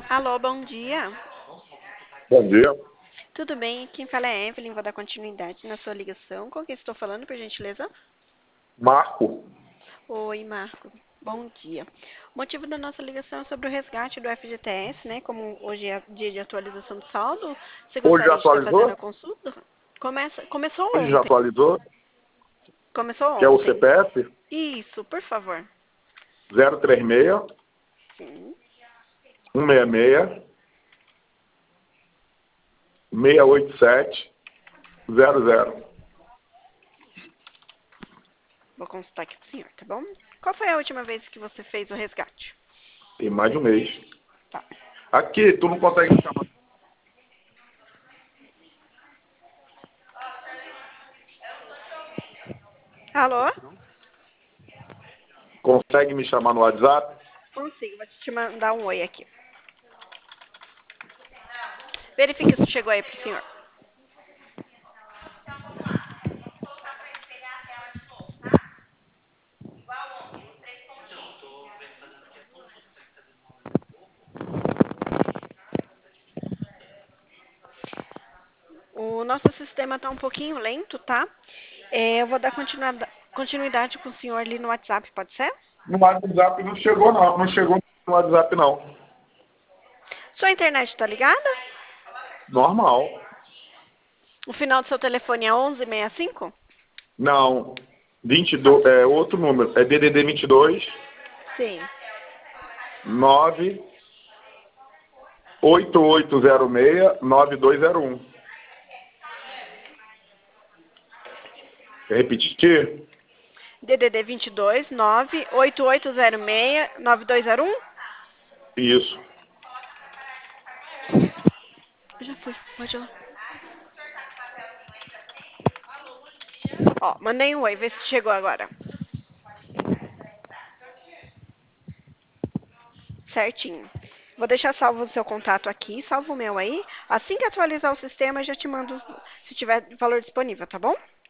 Alô, bom dia. Bom dia. Tudo bem? Quem fala é Evelyn. Vou dar continuidade na sua ligação. Com quem estou falando, por gentileza? Marco. Oi, Marco. Bom dia. O motivo da nossa ligação é sobre o resgate do FGTS, né? Como hoje é dia de atualização do saldo, você Hoje já gostaria de estar fazendo atualizou? a consulta? Começou Hoje já ontem. atualizou? Começou Que é o ontem. CPF Isso, por favor. 036 Sim. 166 687 00. Vou consultar aqui com o senhor, tá bom? Qual foi a última vez que você fez o resgate? Tem mais de um mês. Tá. Aqui, tu não consegue me chamar. Alô? Consegue me chamar no WhatsApp? Consigo, vou te mandar um oi aqui. Verifique se chegou aí pro senhor. O nosso sistema está um pouquinho lento, tá? Eu vou dar continuidade com o senhor ali no WhatsApp, pode ser? No WhatsApp não chegou, não. Não chegou no WhatsApp, não. Sua internet está ligada? Normal. O final do seu telefone é 1165? Não. 22, é outro número. É DDD 22 Sim. 9 8806 9201. Quer repetir? DDD 22 98806 9201? Isso. Já fui, pode ir lá. Ó, mandei um oi, vê se chegou agora. Certinho. Vou deixar salvo o seu contato aqui, salvo o meu aí. Assim que atualizar o sistema, eu já te mando se tiver valor disponível, tá bom?